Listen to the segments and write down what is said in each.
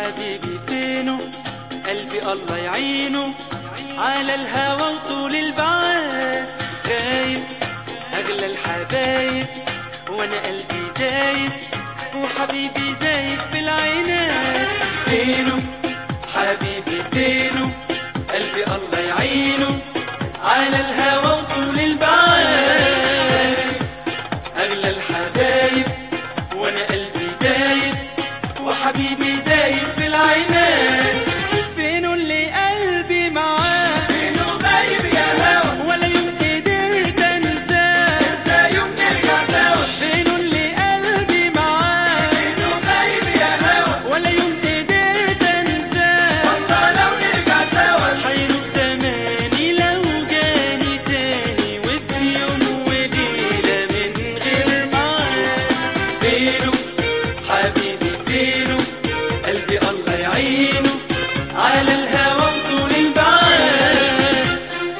حبيبي فينه قلبي الله يعينه على الهوى وطول البعاد غايب أغلى الحبايب وأنا قلبي دايب وحبيبي زايد في العينات. فينه حبيبي فينه قلبي الله يعينه على الهوى وطول البعاد أغلى الحبايب وأنا قلبي دايب وحبيبي زايد في العينات. فينه اللي قلبي معاه فينه غايب يا هوا ولا يوم قدرت انساه لا يوم نرجع سوا. فينه اللي قلبي معاه فينه غايب يا هوا ولا يوم قدرت انساه والله لو نرجع سوا. حيروح زماني لو جاني تاني وفي يوم وليلة من غير معاه. فينه حبيبي فينه قلبي الله يعينه على الهوى وطول البعاد.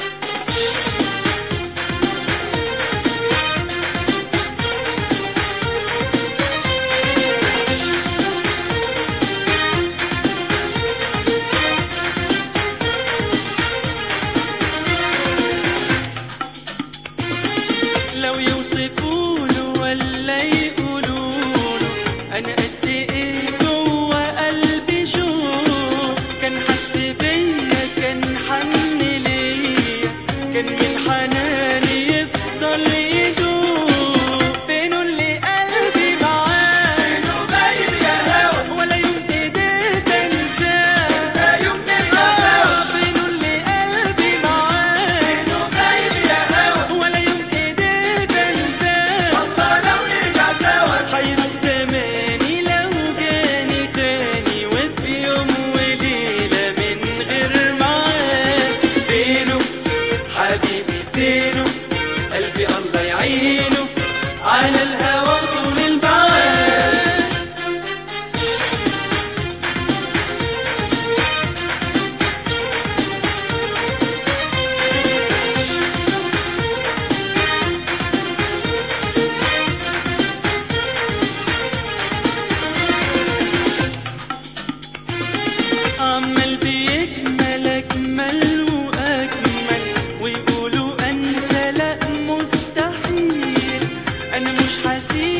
لو يوصفوله ولا يقولوله انا قد ايه جوه قلبي شوق. كان حس بيا كان حن ليا كان من حناني يفضل يدوق. فينه اللي قلبي معاه فينه غايب يا هوا ولا يوم قدرت انساه لا يوم نرجع سوا. فينه اللي قلبي معاه فينه غايب يا هوا ولا يوم قدرت انساه والله لو نرجع سوا. حيروح زماني لو جاني تاني وفي يوم وليلة من غير معاه. فينه حبيبي فينه قلبي الله يعينه على الهوى وطول البعاد. عمال بيكمل أجمل وأجمل ويقولوا أنسى لأ مستحيل. أنا مش حسيب